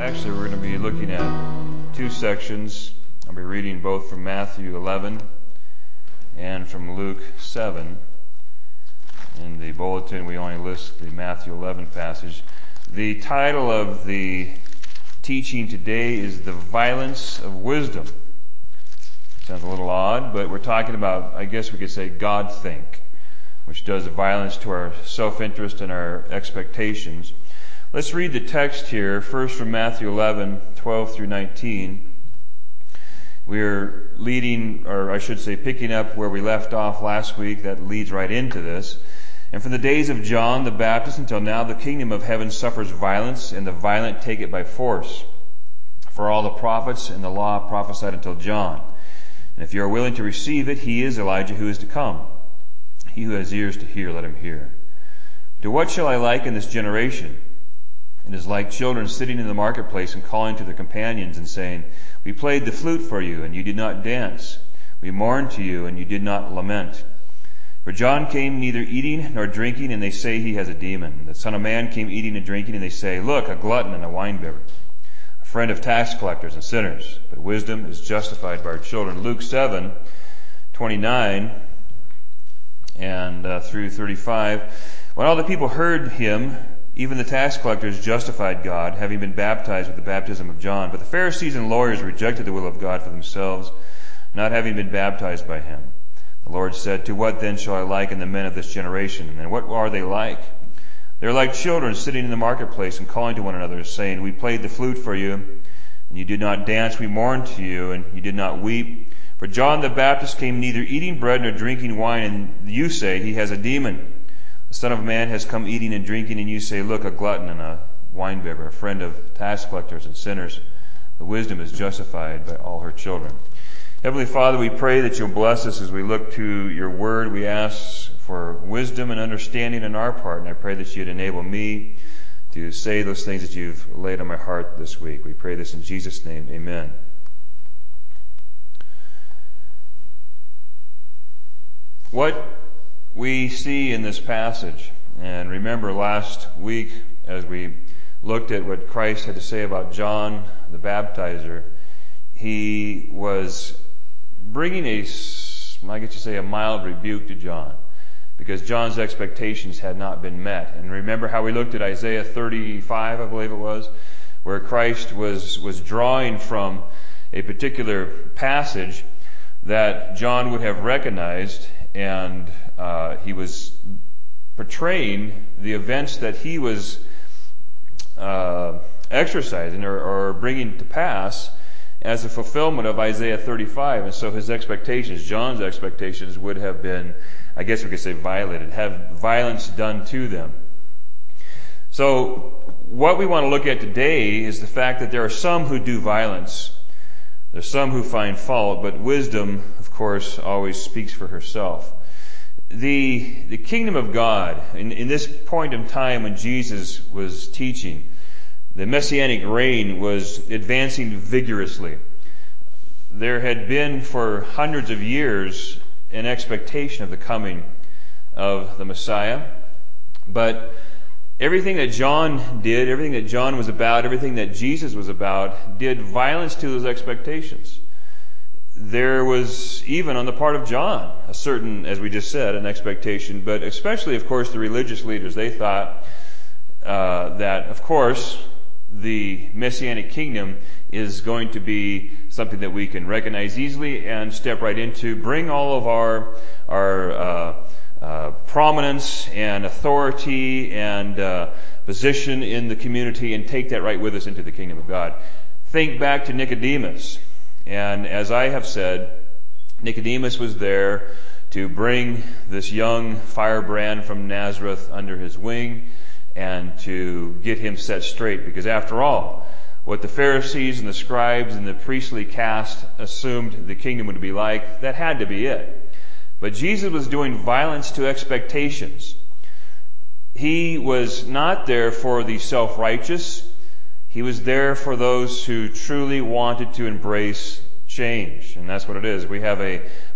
Actually, we're going to be looking at two sections. I'll be reading both from Matthew 11 and from Luke 7. In the bulletin, we only list the Matthew 11 passage. The title of the teaching today is The Violence of Wisdom. Sounds a little odd, but we're talking about, I guess we could say, Godthink, which does violence to our self-interest and our expectations. Let's read the text here, first from Matthew 11, 12 through 19. We're picking up where we left off last week. That leads right into this. And from the days of John the Baptist until now, the kingdom of heaven suffers violence, and the violent take it by force. For all the prophets and the law prophesied until John. And if you are willing to receive it, he is Elijah who is to come. He who has ears to hear, let him hear. To what shall I liken this generation? It is like children sitting in the marketplace and calling to their companions and saying, We played the flute for you, and you did not dance. We mourned to you, and you did not lament. For John came neither eating nor drinking, and they say he has a demon. The Son of Man came eating and drinking, and they say, Look, a glutton and a winebibber, a friend of tax collectors and sinners. But wisdom is justified by her children. Luke 7, 29 and through 35. When all the people heard him, even the tax collectors justified God, having been baptized with the baptism of John. But the Pharisees and lawyers rejected the will of God for themselves, not having been baptized by him. The Lord said, To what then shall I liken the men of this generation? And what are they like? They are like children sitting in the marketplace and calling to one another, saying, We played the flute for you, and you did not dance. We mourned to you, and you did not weep. For John the Baptist came neither eating bread nor drinking wine, and you say he has a demon. The Son of Man has come eating and drinking, and you say, Look, a glutton and a winebibber, a friend of tax collectors and sinners. The wisdom is justified by all her children. Heavenly Father, we pray that you'll bless us as we look to your word. We ask for wisdom and understanding on our part, and I pray that you'd enable me to say those things that you've laid on my heart this week. We pray this in Jesus' name. Amen. What we see in this passage, and remember last week as we looked at what Christ had to say about John the Baptizer, he was bringing a mild rebuke to John, because John's expectations had not been met. And remember how we looked at Isaiah 35, I believe it was, where Christ was drawing from a particular passage that John would have recognized, and he was portraying the events that he was exercising or bringing to pass as a fulfillment of Isaiah 35. And so his expectations, John's expectations, would have been, I guess we could say, violated, have violence done to them. So what we want to look at today is the fact that there are some who do violence. There's some who find fault, but wisdom, of course, always speaks for herself. The kingdom of God, in this point in time when Jesus was teaching, the Messianic reign was advancing vigorously. There had been for hundreds of years an expectation of the coming of the Messiah. But everything that John did, everything that John was about, everything that Jesus was about, did violence to those expectations. There was, even on the part of John, a certain, as we just said, an expectation, but especially, of course, the religious leaders. They thought that, of course, the Messianic kingdom is going to be something that we can recognize easily and step right into, bring all of our prominence and authority and position in the community and take that right with us into the kingdom of God. Think back to Nicodemus. And as I have said, Nicodemus was there to bring this young firebrand from Nazareth under his wing and to get him set straight. Because after all, what the Pharisees and the scribes and the priestly caste assumed the kingdom would be like, that had to be it. But Jesus was doing violence to expectations. He was not there for the self-righteous. He was there for those who truly wanted to embrace change. And that's what it is. We have a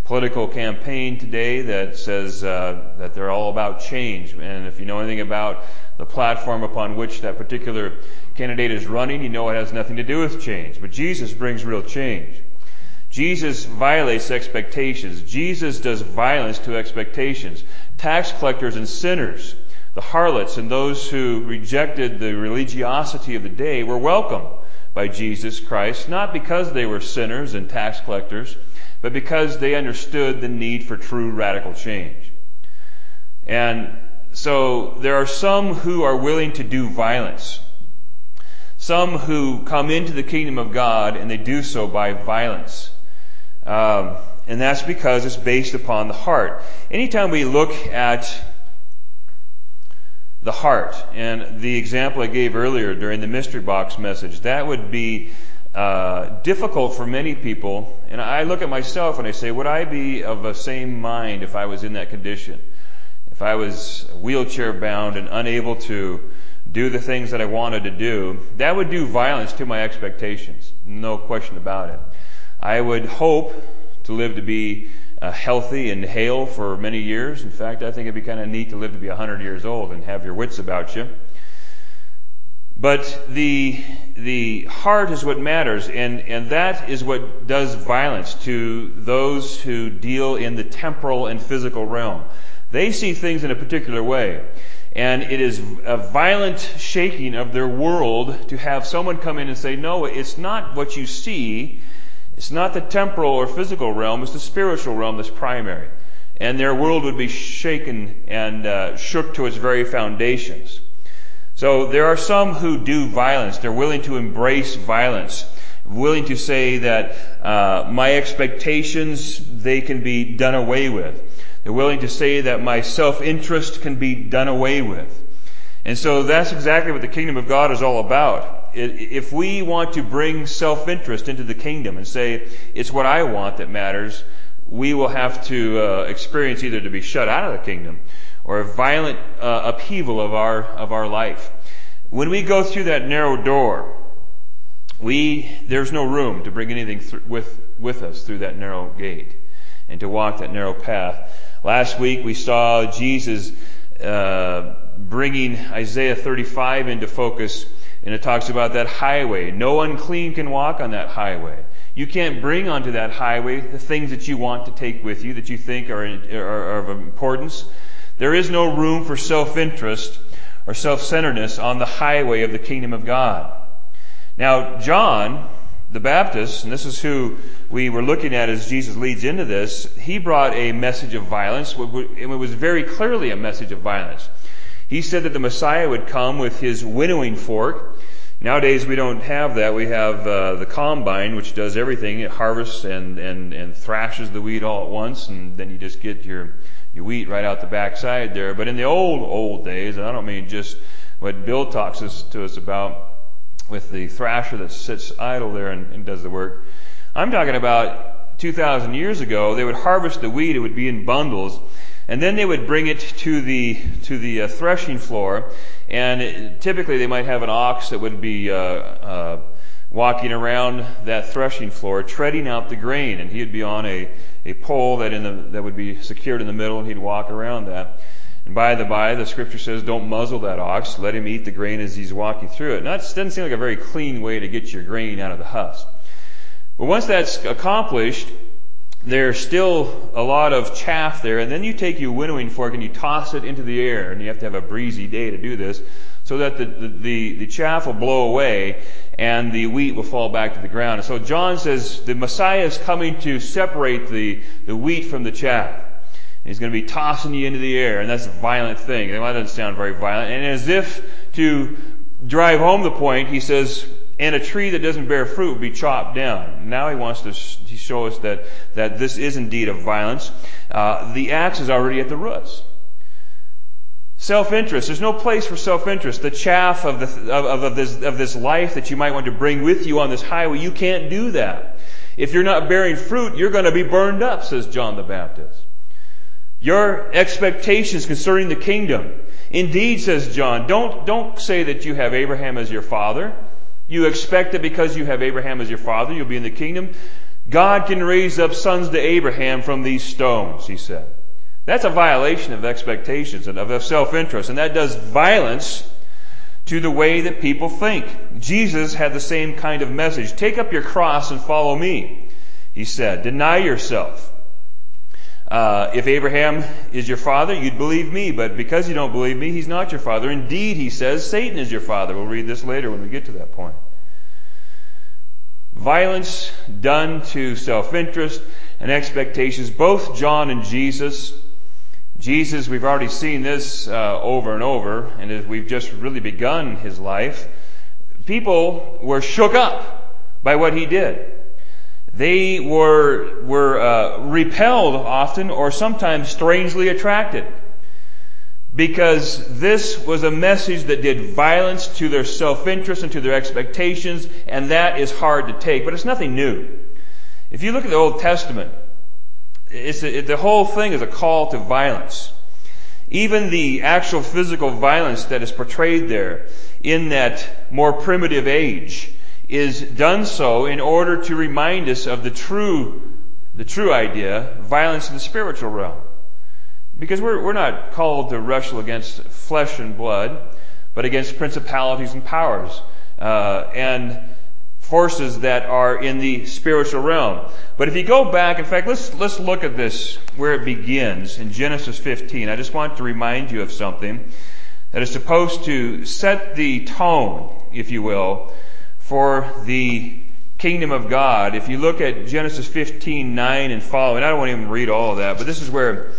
political campaign today that says that they're all about change. And if you know anything about the platform upon which that particular candidate is running, you know it has nothing to do with change. But Jesus brings real change. Jesus violates expectations. Jesus does violence to expectations. Tax collectors and sinners, the harlots and those who rejected the religiosity of the day were welcomed by Jesus Christ, not because they were sinners and tax collectors, but because they understood the need for true radical change. And so there are some who are willing to do violence. Some who come into the kingdom of God and they do so by violence. And that's because it's based upon the heart. Anytime we look at the heart, and the example I gave earlier during the mystery box message, that would be difficult for many people. And I look at myself and I say, would I be of the same mind if I was in that condition? If I was wheelchair bound and unable to do the things that I wanted to do, that would do violence to my expectations. No question about it. I would hope to live to be healthy and hale for many years. In fact, I think it'd be kind of neat to live to be 100 years old and have your wits about you. But the heart is what matters, and that is what does violence to those who deal in the temporal and physical realm. They see things in a particular way, and it is a violent shaking of their world to have someone come in and say, no, it's not what you see. It's not the temporal or physical realm, it's the spiritual realm that's primary. And their world would be shaken and shook to its very foundations. So there are some who do violence. They're willing to embrace violence, willing to say that my expectations, they can be done away with. They're willing to say that my self-interest can be done away with. And so that's exactly what the kingdom of God is all about. If we want to bring self-interest into the kingdom and say, it's what I want that matters, we will have to experience either to be shut out of the kingdom or a violent upheaval of our life. When we go through that narrow door, there's no room to bring anything with us through that narrow gate and to walk that narrow path. Last week we saw Jesus bringing Isaiah 35 into focus. And it talks about that highway. No unclean can walk on that highway. You can't bring onto that highway the things that you want to take with you, that you think are of importance. There is no room for self-interest or self-centeredness on the highway of the kingdom of God. Now, John the Baptist, and this is who we were looking at as Jesus leads into this, he brought a message of violence, and it was very clearly a message of violence. He said that the Messiah would come with his winnowing fork. Nowadays we don't have that. We have the combine, which does everything. It harvests and thrashes the wheat all at once, and then you just get your wheat right out the backside there. But in the old days, and I don't mean just what Bill talks to us about with the thrasher that sits idle there and does the work. I'm talking about 2,000 years ago. They would harvest the wheat. It would be in bundles. And then they would bring it to the threshing floor, and typically they might have an ox that would be walking around that threshing floor, treading out the grain, and he'd be on a pole that would be secured in the middle, and he'd walk around that. And by the scripture says, don't muzzle that ox, let him eat the grain as he's walking through it. Now, that doesn't seem like a very clean way to get your grain out of the husk. But once that's accomplished, there's still a lot of chaff there, and then you take your winnowing fork and you toss it into the air, and you have to have a breezy day to do this, so that the chaff will blow away and the wheat will fall back to the ground. And so John says the Messiah is coming to separate the wheat from the chaff. And he's going to be tossing you into the air, and that's a violent thing. That doesn't sound very violent. And as if to drive home the point, he says, and a tree that doesn't bear fruit will be chopped down. Now he wants to show us that this is indeed a violence. The axe is already at the roots. Self-interest. There's no place for self-interest. The chaff of this life that you might want to bring with you on this highway, you can't do that. If you're not bearing fruit, you're going to be burned up, says John the Baptist. Your expectations concerning the kingdom. Indeed, says John, don't say that you have Abraham as your father. You expect that because you have Abraham as your father, you'll be in the kingdom. God can raise up sons to Abraham from these stones, he said. That's a violation of expectations and of self-interest, and that does violence to the way that people think. Jesus had the same kind of message. Take up your cross and follow me, he said. Deny yourself. If Abraham is your father, you'd believe me, but because you don't believe me, he's not your father. Indeed, he says, Satan is your father. We'll read this later when we get to that point. Violence done to self-interest and expectations. Both John and Jesus, we've already seen this over and over, and as we've just really begun his life, people were shook up by what he did. They were repelled often, or sometimes strangely attracted, because this was a message that did violence to their self-interest and to their expectations, and that is hard to take. But it's nothing new. If you look at the Old Testament, the whole thing is a call to violence. Even the actual physical violence that is portrayed there in that more primitive age is done so in order to remind us of the true idea, violence in the spiritual realm. Because we're not called to wrestle against flesh and blood, but against principalities and powers, and forces that are in the spiritual realm. But if you go back, in fact, let's look at this where it begins in Genesis 15. I just want to remind you of something that is supposed to set the tone, if you will, for the kingdom of God. If you look at Genesis 15:9 and following, I don't want to even read all of that, but this is where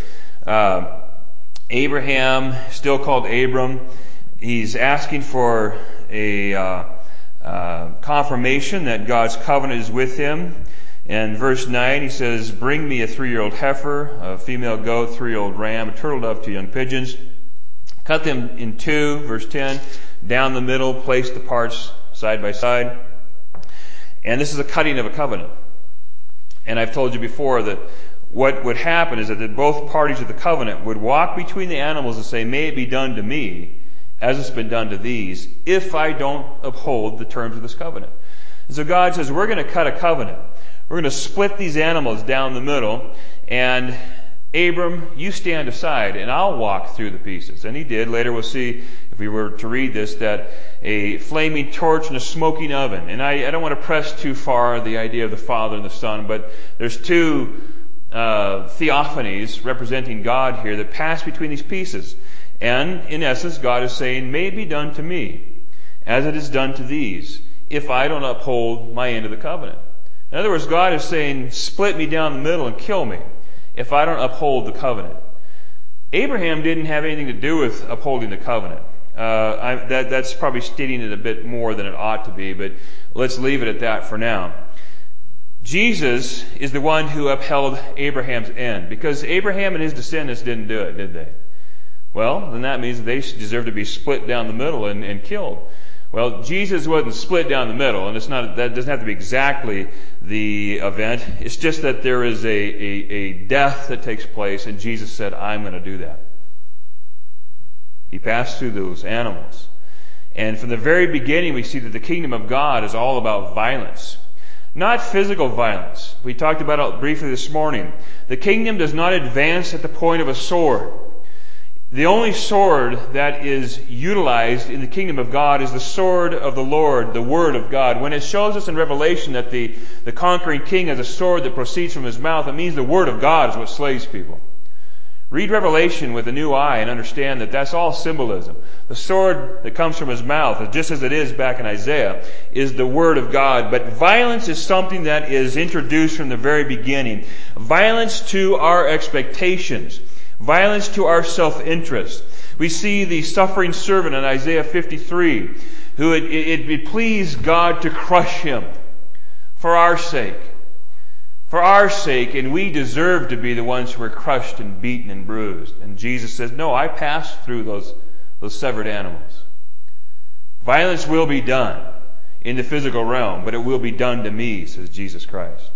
Abraham, still called Abram, he's asking for a confirmation that God's covenant is with him. And verse 9, he says, bring me a 3-year-old heifer, a female goat, 3-year-old ram, a turtle dove, 2 young pigeons. Cut them in two, verse 10, down the middle, place the parts side by side. And this is a cutting of a covenant. And I've told you before that what would happen is that both parties of the covenant would walk between the animals and say, may it be done to me as it's been done to these, if I don't uphold the terms of this covenant. And so God says, we're going to cut a covenant. We're going to split these animals down the middle, and Abram, you stand aside, and I'll walk through the pieces. And he did. Later we'll see, if we were to read this, that a flaming torch and a smoking oven. And I don't want to press too far the idea of the Father and the Son, but there's two theophanies representing God here that pass between these pieces. And in essence, God is saying, may it be done to me as it is done to these, if I don't uphold my end of the covenant. In other words, God is saying, split me down the middle and kill me if I don't uphold the covenant. Abraham didn't have anything to do with upholding the covenant. That's probably stating it a bit more than it ought to be, but let's leave it at that for now. Jesus is the one who upheld Abraham's end, because Abraham and his descendants didn't do it, did they? Well, then that means that they deserve to be split down the middle and killed. Well, Jesus wasn't split down the middle, and that doesn't have to be exactly the event. It's just that there is a death that takes place, and Jesus said, I'm going to do that. He passed through those animals. And from the very beginning, we see that the kingdom of God is all about violence. Not physical violence. We talked about it briefly this morning. The kingdom does not advance at the point of a sword. The only sword that is utilized in the kingdom of God is the sword of the Lord, the Word of God. When it shows us in Revelation that the conquering king has a sword that proceeds from his mouth, it means the Word of God is what slays people. Read Revelation with a new eye and understand that that's all symbolism. The sword that comes from his mouth, just as it is back in Isaiah, is the Word of God. But violence is something that is introduced from the very beginning. Violence to our expectations. Violence to our self-interest. We see the suffering servant in Isaiah 53, who it pleased God to crush him for our sake. For our sake, and we deserve to be the ones who are crushed and beaten and bruised. And Jesus says, no, I passed through those severed animals. Violence will be done in the physical realm, but it will be done to me, says Jesus Christ.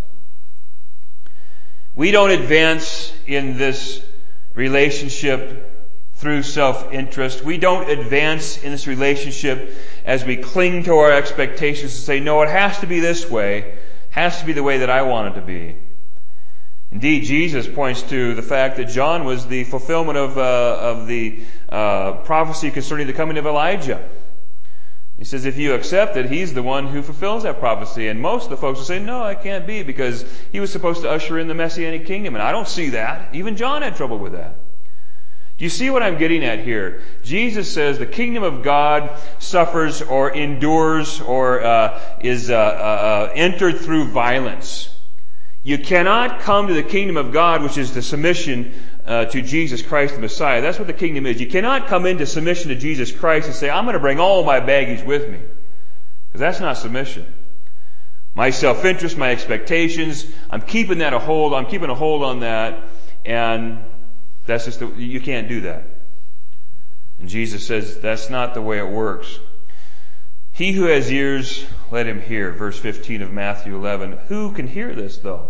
We don't advance in this relationship through self-interest. We don't advance in this relationship as we cling to our expectations and say, no, it has to be this way. It has to be the way that I want it to be. Indeed, Jesus points to the fact that John was the fulfillment of the prophecy concerning the coming of Elijah. He says if you accept it, he's the one who fulfills that prophecy. And most of the folks will say, no, I can't be, because he was supposed to usher in the Messianic kingdom. And I don't see that. Even John had trouble with that. Do you see what I'm getting at here? Jesus says the kingdom of God suffers or endures or is entered through violence. You cannot come to the kingdom of God, which is the submission to Jesus Christ the Messiah. That's what the kingdom is. You cannot come into submission to Jesus Christ and say, I'm going to bring all my baggage with me. Because that's not submission. My self-interest, my expectations, I'm keeping a hold on that, and that's just you can't do that. And Jesus says that's not the way it works. He who has ears, let him hear. Verse 15 of Matthew 11. Who can hear this, though?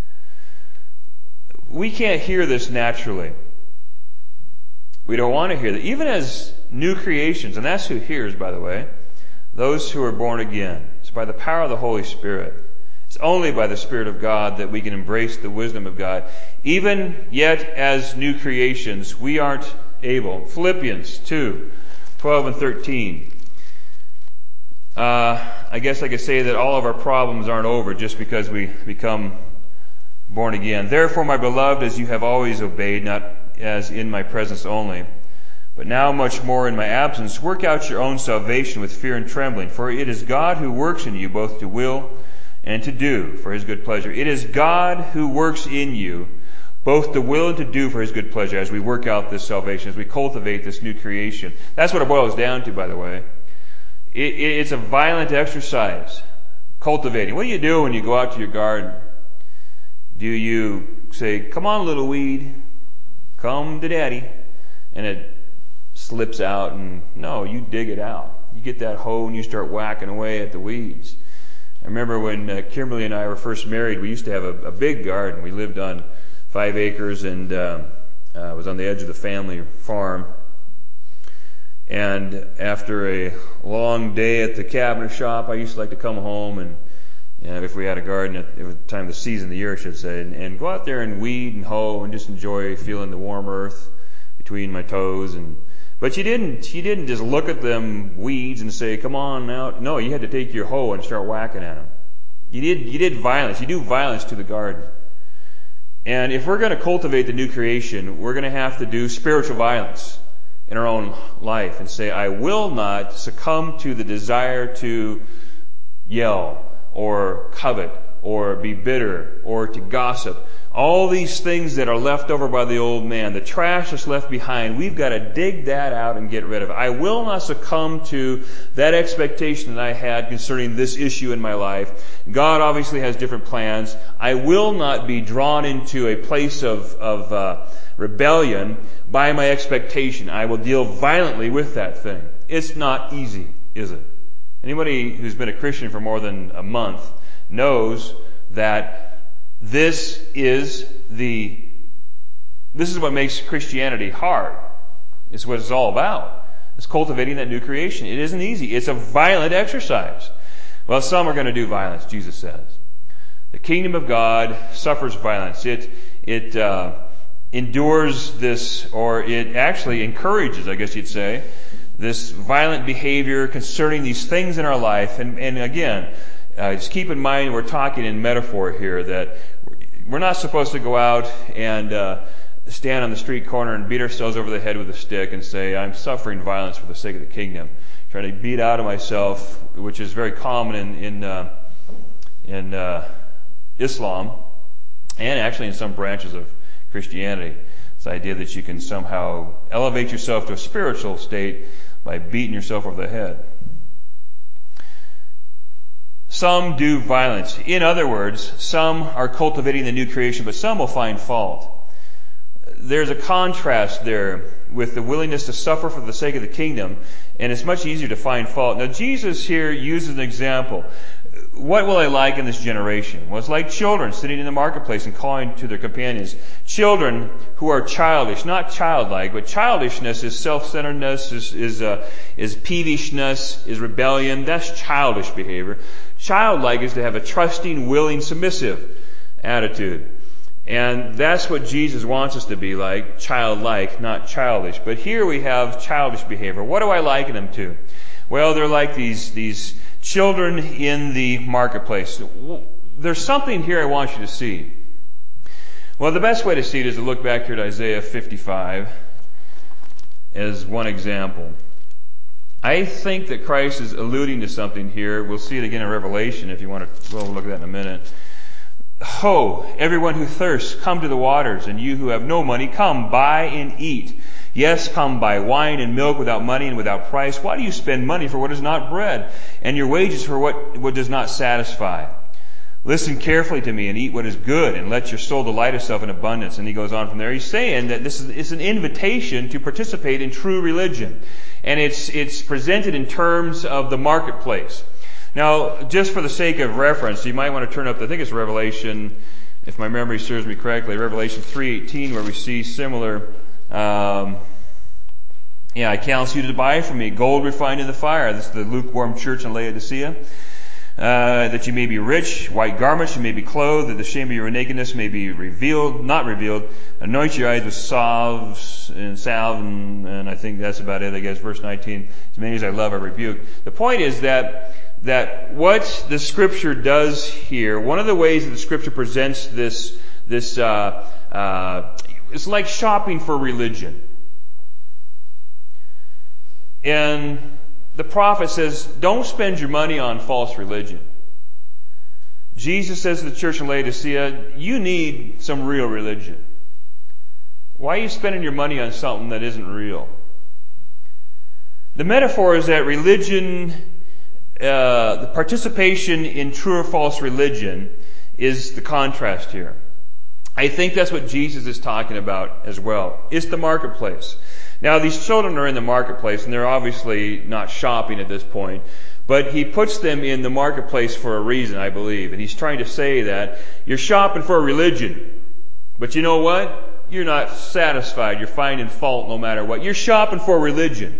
We can't hear this naturally. We don't want to hear that. Even as new creations, and that's who hears, by the way, those who are born again. It's by the power of the Holy Spirit. It's only by the Spirit of God that we can embrace the wisdom of God. Even yet as new creations, we aren't able. Philippians 2, 12 and 13. I guess I could say that all of our problems aren't over just because we become born again. Therefore, my beloved, as you have always obeyed, not as in my presence only, but now much more in my absence, work out your own salvation with fear and trembling, for it is God who works in you both to will and to do for His good pleasure. It is God who works in you both to will and to do for His good pleasure as we work out this salvation, as we cultivate this new creation. That's what it boils down to, by the way. It's a violent exercise, cultivating. What do you do when you go out to your garden? Do you say, come on, little weed, come to daddy, and it slips out? And no, you dig it out. You get that hoe and you start whacking away at the weeds. I remember when Kimberly and I were first married, we used to have a big garden. We lived on 5 acres and was on the edge of the family farm. And after a long day at the cabinet shop, I used to like to come home and if we had a garden at the time of the season of the year, I should say, and go out there and weed and hoe and just enjoy feeling the warm earth between my toes. But you didn't just look at them weeds and say, come on out. No, you had to take your hoe and start whacking at them. You did violence. You do violence to the garden. And if we're going to cultivate the new creation, we're going to have to do spiritual violence in our own life and say, I will not succumb to the desire to yell or covet or be bitter or to gossip. All these things that are left over by the old man, the trash that's left behind, we've got to dig that out and get rid of it. I will not succumb to that expectation that I had concerning this issue in my life. God obviously has different plans. I will not be drawn into a place of rebellion by my expectation. I will deal violently with that thing. It's not easy, is it? Anybody who's been a Christian for more than a month knows that this is what makes Christianity hard. It's what it's all about. It's cultivating that new creation. It isn't easy. It's a violent exercise. Well, some are going to do violence, Jesus says. The kingdom of God suffers violence. It endures this, or it actually encourages, I guess you'd say, this violent behavior concerning these things in our life. And again, just keep in mind we're talking in metaphor here, that we're not supposed to go out and stand on the street corner and beat ourselves over the head with a stick and say, I'm suffering violence for the sake of the kingdom. Trying to beat out of myself, which is very common in Islam and actually in some branches of Christianity. This idea that you can somehow elevate yourself to a spiritual state by beating yourself over the head. Some do violence. In other words, some are cultivating the new creation, but some will find fault. There's a contrast there with the willingness to suffer for the sake of the kingdom, and it's much easier to find fault. Now, Jesus here uses an example. what will I like in this generation? Well, it's like children sitting in the marketplace and calling to their companions. Children who are childish, not childlike, but childishness is self-centeredness, is peevishness, is rebellion. That's childish behavior. Childlike is to have a trusting, willing, submissive attitude. And that's what Jesus wants us to be like, childlike, not childish. But here we have childish behavior. What do I liken them to? Well, they're like these children in the marketplace. There's something here I want you to see. Well, the best way to see it is to look back here to Isaiah 55 as one example. I think that Christ is alluding to something here. We'll see it again in Revelation if you want to. We'll look at that in a minute. Ho, everyone who thirsts, come to the waters, and you who have no money, come, buy and eat. Yes, come buy wine and milk without money and without price. Why do you spend money for what is not bread, and your wages for what does not satisfy? Listen carefully to me and eat what is good, and let your soul delight itself in abundance. And he goes on from there. He's saying that this is an invitation to participate in true religion. And it's presented in terms of the marketplace. Now, just for the sake of reference, you might want to turn up, I think it's Revelation, if my memory serves me correctly, Revelation 3:18, where we see similar, I counsel you to buy from me gold refined in the fire. This is the lukewarm church in Laodicea. That you may be rich, white garments, you may be clothed, that the shame of your nakedness may be not revealed. Anoint your eyes with salve, and I think that's about it, I guess. Verse 19, as many as I love, I rebuke. The point is that what the Scripture does here, one of the ways that the Scripture presents this, it's like shopping for religion. And the prophet says, don't spend your money on false religion. Jesus says to the church in Laodicea, you need some real religion. Why are you spending your money on something that isn't real? The metaphor is that religion, the participation in true or false religion is the contrast here. I think that's what Jesus is talking about as well. It's the marketplace. Now, these children are in the marketplace, and they're obviously not shopping at this point, but he puts them in the marketplace for a reason, I believe. And he's trying to say that you're shopping for a religion, but you know what? You're not satisfied. You're finding fault no matter what. You're shopping for religion.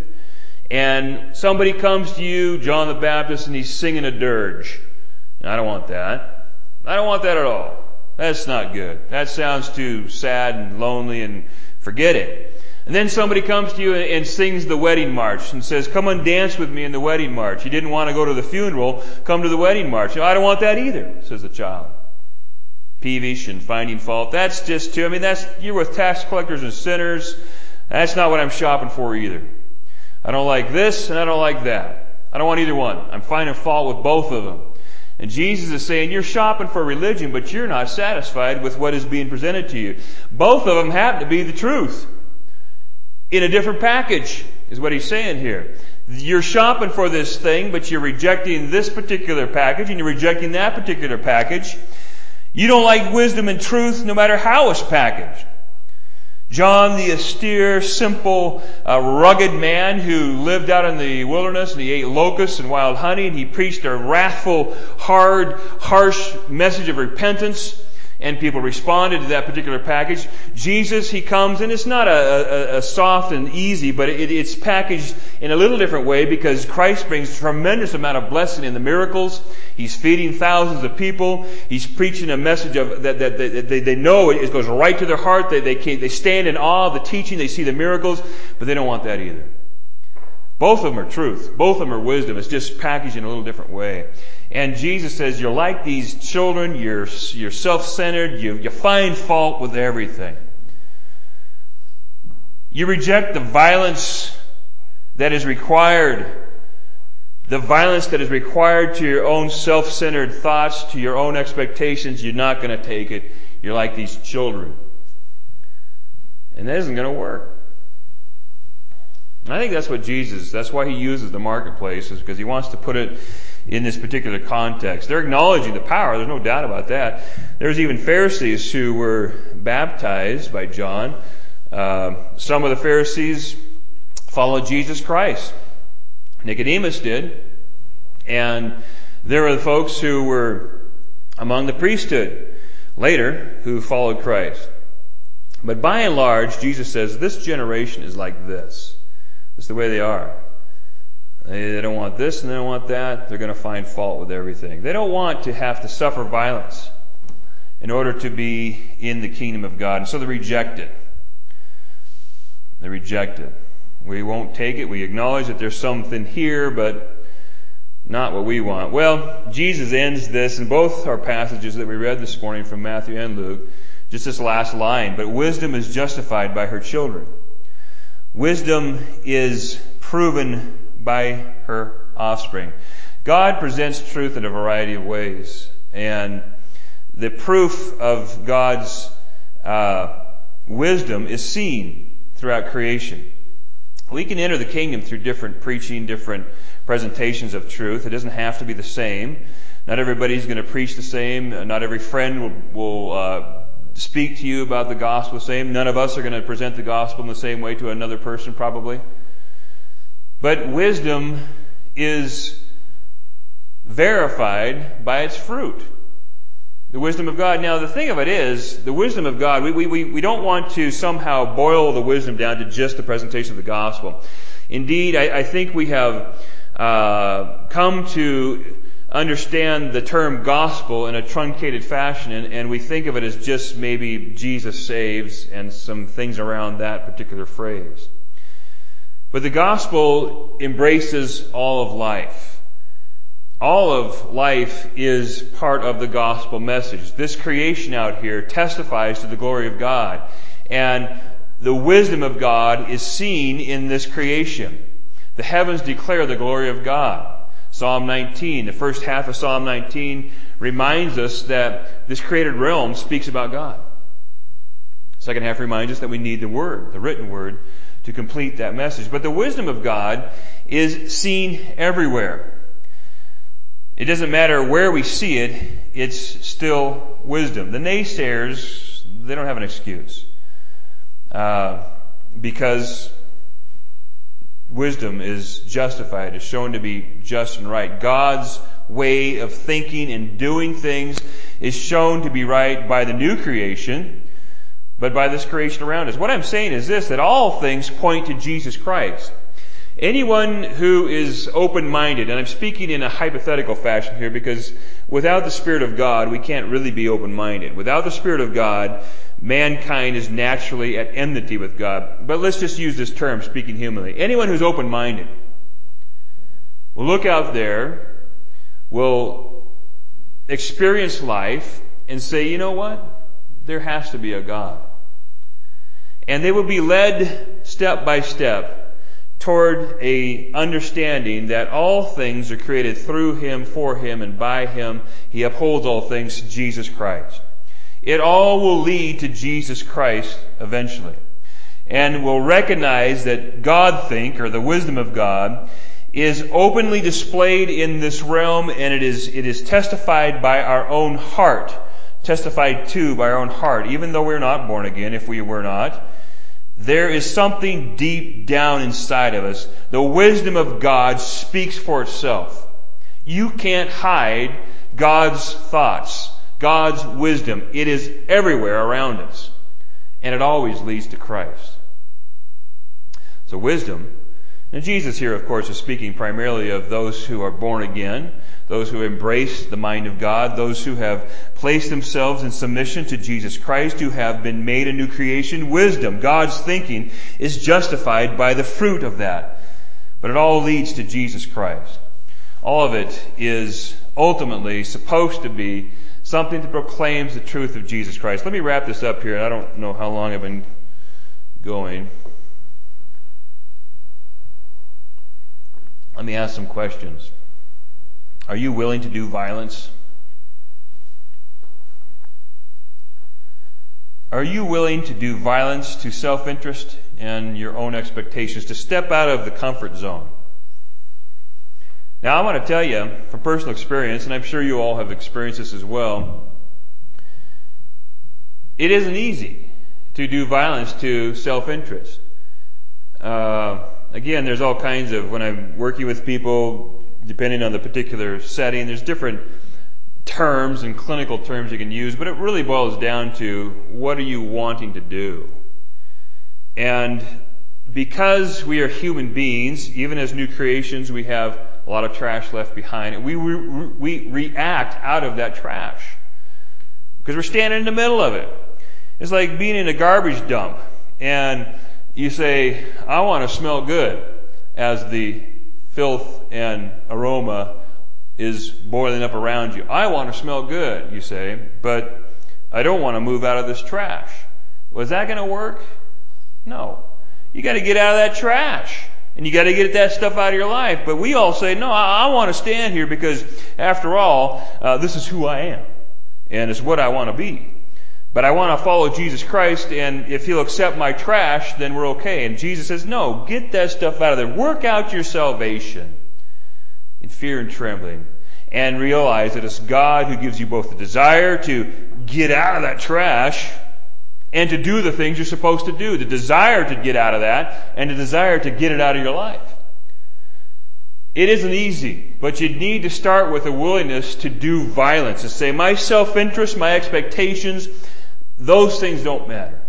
And somebody comes to you, John the Baptist, and he's singing a dirge. I don't want that. I don't want that at all. That's not good. That sounds too sad and lonely, and forget it. And then somebody comes to you and sings the wedding march and says, come and dance with me in the wedding march. You didn't want to go to the funeral, come to the wedding march. I don't want that either, says the child. Peevish and finding fault. That's just you're with tax collectors and sinners. That's not what I'm shopping for either. I don't like this and I don't like that. I don't want either one. I'm finding fault with both of them. And Jesus is saying, you're shopping for religion, but you're not satisfied with what is being presented to you. Both of them happen to be the truth. In a different package, is what he's saying here. You're shopping for this thing, but you're rejecting this particular package, and you're rejecting that particular package. You don't like wisdom and truth, no matter how it's packaged. John, the austere, simple, rugged man who lived out in the wilderness, and he ate locusts and wild honey, and he preached a wrathful, hard, harsh message of repentance. And people responded to that particular package. Jesus, he comes, and it's not a soft and easy, but it's packaged in a little different way, because Christ brings a tremendous amount of blessing in the miracles. He's feeding thousands of people. He's preaching a message of that they know it goes right to their heart. They stand in awe of the teaching. They see the miracles, but they don't want that either. Both of them are truth. Both of them are wisdom. It's just packaged in a little different way. And Jesus says, you're like these children. You're self-centered. You find fault with everything. You reject the violence that is required. The violence that is required to your own self-centered thoughts, to your own expectations. You're not going to take it. You're like these children. And that isn't going to work. And I think that's why he uses the marketplace, is because he wants to put it in this particular context. They're acknowledging the power, there's no doubt about that. There's even Pharisees who were baptized by John. Some of the Pharisees followed Jesus Christ. Nicodemus did. And There were the folks who were among the priesthood later who followed Christ. But by and large, Jesus says, this generation is like this. This is the way they are. They don't want this and they don't want that. They're going to find fault with everything. They don't want to have to suffer violence in order to be in the kingdom of God. And so they reject it. They reject it. We won't take it. We acknowledge that there's something here, but not what we want. Well, Jesus ends this in both our passages that we read this morning from Matthew and Luke, just this last line. But wisdom is justified by her children. Wisdom is proven by her offspring. God presents truth in a variety of ways. And the proof of God's wisdom is seen throughout creation. We can enter the kingdom through different preaching, different presentations of truth. It doesn't have to be the same. Not everybody's going to preach the same. Not every friend will speak to you about the gospel the same. None of us are going to present the gospel in the same way to another person, probably. But wisdom is verified by its fruit. The wisdom of God. Now, the thing of it is, the wisdom of God, we don't want to somehow boil the wisdom down to just the presentation of the gospel. Indeed, I think we have come to understand the term gospel in a truncated fashion, and we think of it as just maybe Jesus saves and some things around that particular phrase. But the gospel embraces all of life. All of life is part of the gospel message. This creation out here testifies to the glory of God. And the wisdom of God is seen in this creation. The heavens declare the glory of God. Psalm 19, the first half of Psalm 19 reminds us that this created realm speaks about God. The second half reminds us that we need the Word, the written Word, to complete that message. But the wisdom of God is seen everywhere. It doesn't matter where we see it, it's still wisdom. The naysayers, they don't have an excuse. Because wisdom is justified, is shown to be just and right. God's way of thinking and doing things is shown to be right by the new creation, but by this creation around us. What I'm saying is this, that all things point to Jesus Christ. Anyone who is open-minded, and I'm speaking in a hypothetical fashion here because without the Spirit of God, we can't really be open-minded. Without the Spirit of God, mankind is naturally at enmity with God. But let's just use this term, speaking humanly. Anyone who's open-minded will look out there, will experience life, and say, you know what? There has to be a God. And they will be led step by step toward a understanding that all things are created through Him, for Him, and by Him. He upholds all things, Jesus Christ. It all will lead to Jesus Christ eventually. And we'll recognize that God-think, or the wisdom of God, is openly displayed in this realm, and it is testified by our own heart. Testified to by our own heart. Even though we're not born again, if we were not, there is something deep down inside of us. The wisdom of God speaks for itself. You can't hide God's thoughts, God's wisdom. It is everywhere around us. And it always leads to Christ. So wisdom. And Jesus here, of course, is speaking primarily of those who are born again, those who embrace the mind of God, those who have placed themselves in submission to Jesus Christ, who have been made a new creation. Wisdom, God's thinking, is justified by the fruit of that. But it all leads to Jesus Christ. All of it is ultimately supposed to be something that proclaims the truth of Jesus Christ. Let me wrap this up here. I don't know how long I've been going. Let me ask some questions. Are you willing to do violence? Are you willing to do violence to self-interest and your own expectations, to step out of the comfort zone? Now, I want to tell you from personal experience, and I'm sure you all have experienced this as well, it isn't easy to do violence to self-interest. Again, there's all kinds of, when I'm working with people, depending on the particular setting. There's different terms and clinical terms you can use, but it really boils down to, what are you wanting to do? And because we are human beings, even as new creations, we have a lot of trash left behind, and we react out of that trash because we're standing in the middle of it. It's like being in a garbage dump, and you say, I want to smell good, as the filth and aroma is boiling up around you. I want to smell good, you say, but I don't want to move out of this trash. Well, is that going to work? No. You got to get out of that trash, and you got to get that stuff out of your life. But we all say, no, I want to stand here because, after all, this is who I am, and it's what I want to be. But I want to follow Jesus Christ, and if He'll accept my trash, then we're okay. And Jesus says, no, get that stuff out of there. Work out your salvation in fear and trembling, and realize that it's God who gives you both the desire to get out of that trash and to do the things you're supposed to do. The desire to get out of that, and the desire to get it out of your life. It isn't easy, but you need to start with a willingness to do violence, to say, my self-interest, my expectations, those things don't matter.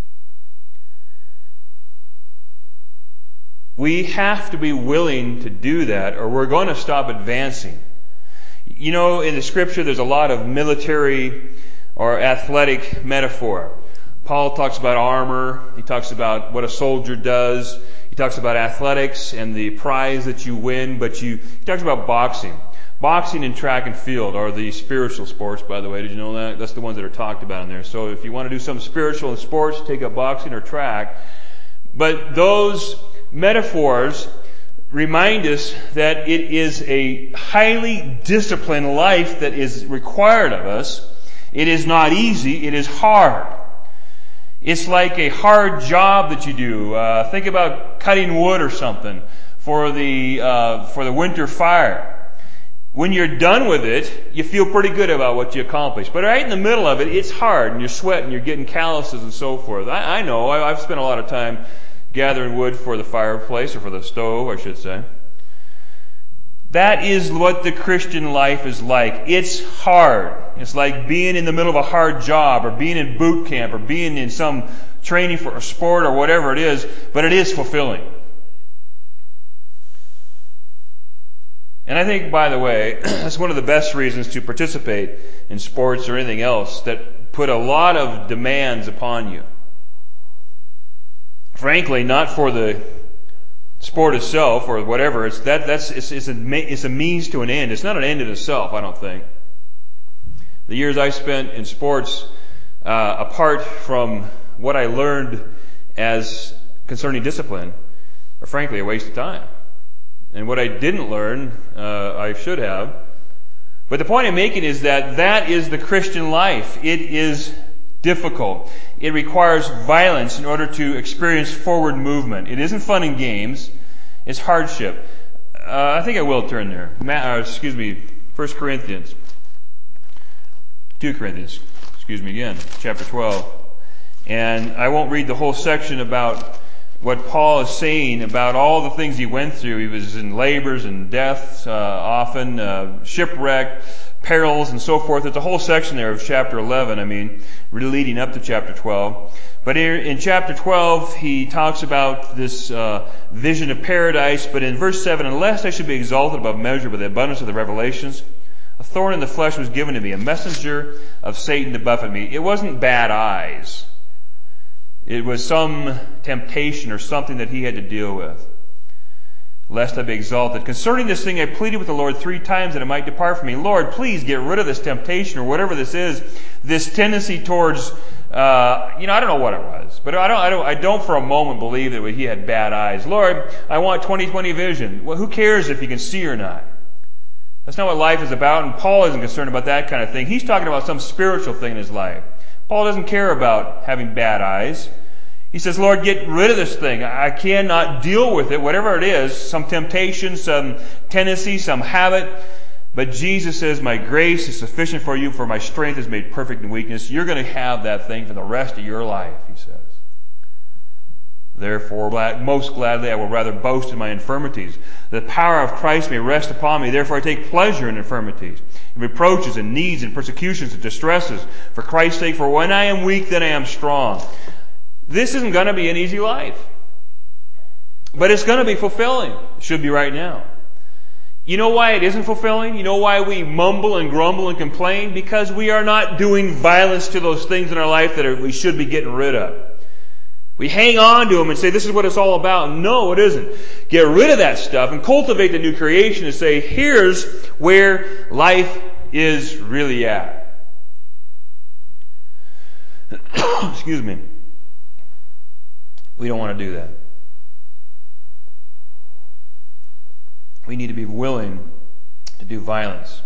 We have to be willing to do that, or we're going to stop advancing. You know, in the Scripture, there's a lot of military or athletic metaphor. Paul talks about armor. He talks about what a soldier does. He talks about athletics and the prize that you win. But he talks about boxing. Boxing and track and field are the spiritual sports, by the way. Did you know that? That's the ones that are talked about in there. So if you want to do something spiritual in sports, take up boxing or track. But those metaphors remind us that it is a highly disciplined life that is required of us. It is not easy. It is hard. It's like a hard job that you do. Think about cutting wood or something for the winter fire. When you're done with it, you feel pretty good about what you accomplished. But right in the middle of it, it's hard, and you're sweating, you're getting calluses and so forth. I know. I've spent a lot of time gathering wood for the fireplace, or for the stove, I should say. That is what the Christian life is like. It's hard. It's like being in the middle of a hard job, or being in boot camp, or being in some training for a sport, or whatever it is, but it is fulfilling. And I think, by the way, that's one of the best reasons to participate in sports or anything else that put a lot of demands upon you. Frankly, not for the sport itself or whatever. It's a means to an end. It's not an end in itself, I don't think. The years I spent in sports, apart from what I learned as concerning discipline, are frankly a waste of time. And what I didn't learn, I should have. But the point I'm making is that is the Christian life. It is difficult. It requires violence in order to experience forward movement. It isn't fun and games. It's hardship. I think I will turn there. 1 Corinthians. 2 Corinthians, chapter 12. And I won't read the whole section about what Paul is saying about all the things he went through. He was in labors and deaths, often shipwreck, perils, and so forth. There's a whole section there of chapter 11, really leading up to chapter 12. But here in chapter 12, he talks about this vision of paradise. But in verse 7, unless I should be exalted above measure by the abundance of the revelations, a thorn in the flesh was given to me, a messenger of Satan to buffet me. It wasn't bad eyes. It was some temptation or something that he had to deal with. Lest I be exalted. Concerning this thing, I pleaded with the Lord 3 times that it might depart from me. Lord, please get rid of this temptation or whatever this is. This tendency towards, I don't know what it was, but I don't for a moment believe that he had bad eyes. Lord, I want 20/20 vision. Well, who cares if you can see or not? That's not what life is about, and Paul isn't concerned about that kind of thing. He's talking about some spiritual thing in his life. Paul doesn't care about having bad eyes. He says, Lord, get rid of this thing. I cannot deal with it, whatever it is, some temptation, some tendency, some habit. But Jesus says, my grace is sufficient for you, for my strength is made perfect in weakness. You're going to have that thing for the rest of your life, he says. Therefore, most gladly I will rather boast in my infirmities. The power of Christ may rest upon me. Therefore I take pleasure in infirmities, in reproaches and needs and persecutions and distresses. For Christ's sake, for when I am weak, then I am strong. This isn't going to be an easy life. But it's going to be fulfilling. It should be right now. You know why it isn't fulfilling? You know why we mumble and grumble and complain? Because we are not doing violence to those things in our life that we should be getting rid of. We hang on to them and say, this is what it's all about. No, it isn't. Get rid of that stuff and cultivate the new creation and say, here's where life is really at. Excuse me. We don't want to do that. We need to be willing to do violence.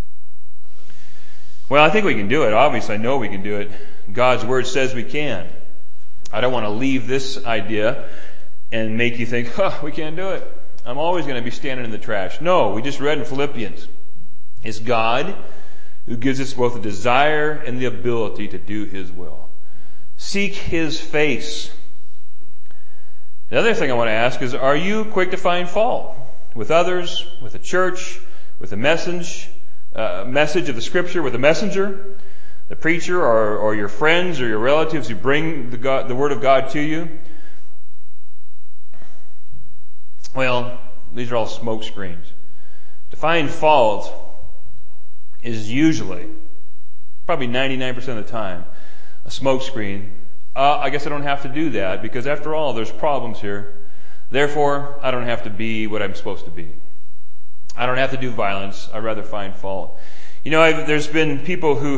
Well, I think we can do it. Obviously, I know we can do it. God's Word says we can. I don't want to leave this idea and make you think, we can't do it. I'm always going to be standing in the trash. No, we just read in Philippians. It's God who gives us both the desire and the ability to do His will. Seek His face. The other thing I want to ask is, are you quick to find fault with others, with the church, with the message of the Scripture, with the messenger? The preacher or your friends or your relatives who bring the Word of God to you? Well, these are all smoke screens. To find fault is usually, probably 99% of the time, a smoke screen. I guess I don't have to do that because after all, there's problems here. Therefore, I don't have to be what I'm supposed to be. I don't have to do violence. I'd rather find fault. You know, there's been people who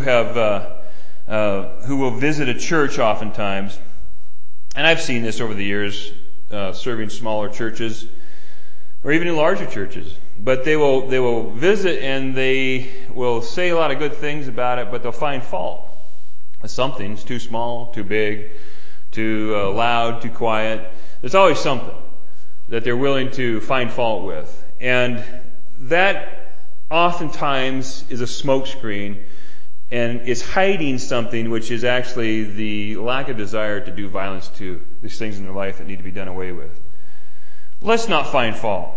will visit a church oftentimes, and I've seen this over the years, serving smaller churches, or even in larger churches. But they will visit and they will say a lot of good things about it, but they'll find fault. Something's too small, too big, too loud, too quiet. There's always something that they're willing to find fault with, and that oftentimes is a smokescreen, and it's hiding something which is actually the lack of desire to do violence to these things in their life that need to be done away with. Let's not find fault.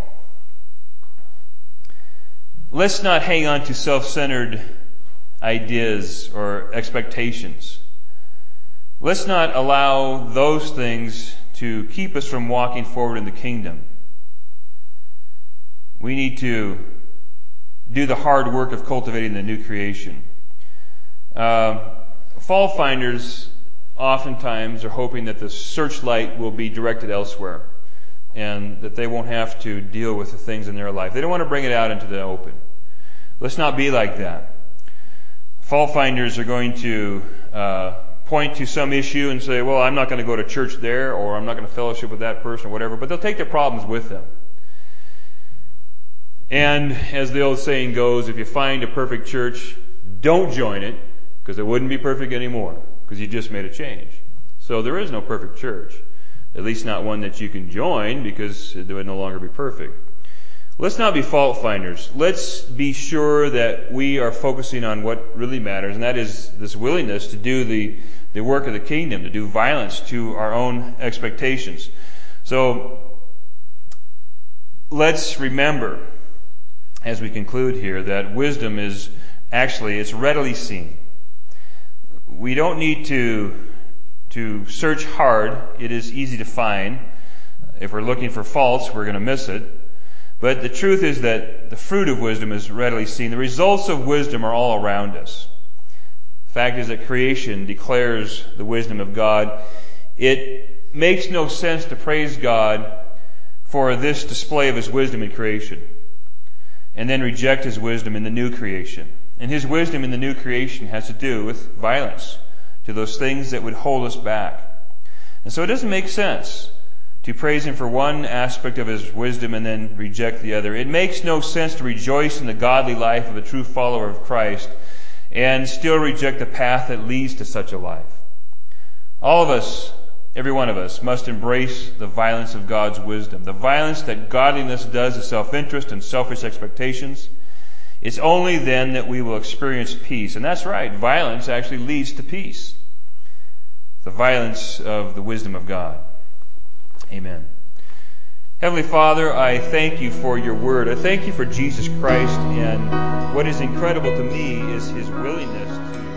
Let's not hang on to self-centered ideas or expectations. Let's not allow those things to keep us from walking forward in the kingdom. We need to do the hard work of cultivating the new creation. Fault finders oftentimes are hoping that the searchlight will be directed elsewhere and that they won't have to deal with the things in their life. They don't want to bring it out into the open. Let's not be like that. Fault finders are going to point to some issue and say, well, I'm not going to go to church there, or I'm not going to fellowship with that person or whatever, but they'll take their problems with them. And as the old saying goes, if you find a perfect church, don't join it, because it wouldn't be perfect anymore, because you just made a change. So there is no perfect church, at least not one that you can join, because it would no longer be perfect. Let's not be fault finders. Let's be sure that we are focusing on what really matters, and that is this willingness to do the work of the kingdom, to do violence to our own expectations. So let's remember, as we conclude here, that wisdom is actually, it's readily seen. We don't need to search hard. It is easy to find. If we're looking for faults, we're going to miss it. But the truth is that the fruit of wisdom is readily seen. The results of wisdom are all around us. The fact is that creation declares the wisdom of God. It makes no sense to praise God for this display of His wisdom in creation and then reject His wisdom in the new creation. And His wisdom in the new creation has to do with violence to those things that would hold us back. And so it doesn't make sense to praise Him for one aspect of His wisdom and then reject the other. It makes no sense to rejoice in the godly life of a true follower of Christ and still reject the path that leads to such a life. All of us, every one of us, must embrace the violence of God's wisdom, the violence that godliness does to self-interest and selfish expectations. It's only then that we will experience peace. And that's right, violence actually leads to peace. The violence of the wisdom of God. Amen. Heavenly Father, I thank you for your word. I thank you for Jesus Christ, and what is incredible to me is his willingness to